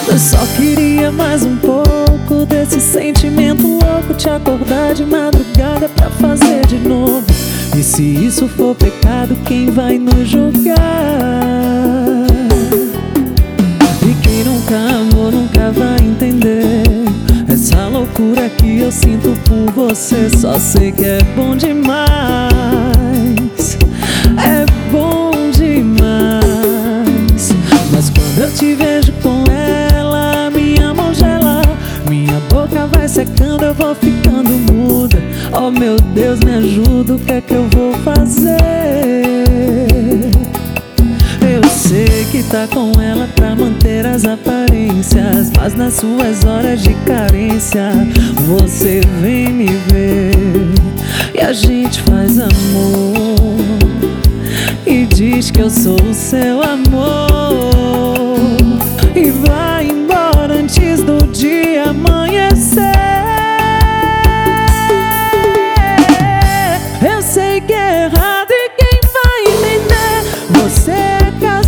Eu só queria mais um pouco desse sentimento louco, te acordar de madrugada pra fazer de novo. E se isso for pecado, quem vai nos julgar? E quem nunca amou nunca vai entender essa loucura que eu sinto por você. Só sei que é bom demais, é bom demais. Mas quando eu te vejo com ela, minha mão gela, minha boca vai secando, eu vou ficando muda. Oh meu Deus, me ajuda, o que é que eu vou fazer? Eu sei que tá com ela pra manter as aparências, mas nas suas horas de carência você vem me ver e a gente faz amor e diz que eu sou o seu amor e vai embora antes do dia amanhecer. Eu sei que é errado e quem vai entender? Você é casado